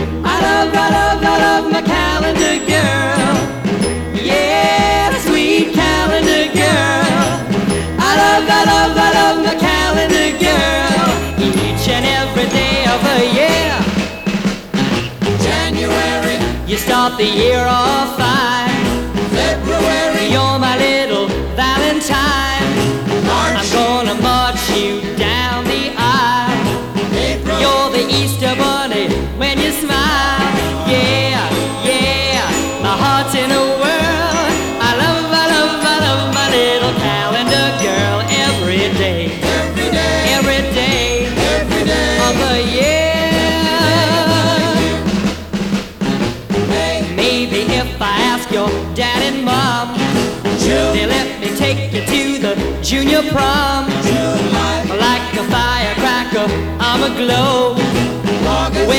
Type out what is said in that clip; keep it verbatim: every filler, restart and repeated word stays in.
I love, I love, I love my calendar girl. Yeah, the sweet calendar girl. I love, I love, I love my calendar girl. Each and every day of the year. January, You start the year off fine. February, You're my little Valentine. March, I'm gonna march you down the aisle. April, You're the Easter bunny when you smile. Yeah, yeah, my heart's in a whirl. I love, I love, I love my little calendar girl. Every day, every day, every day every day of the year. May, Maybe if I ask your dad and mom, June, they let me take you to the junior prom. July, Like a firecracker, I'm aglow. August,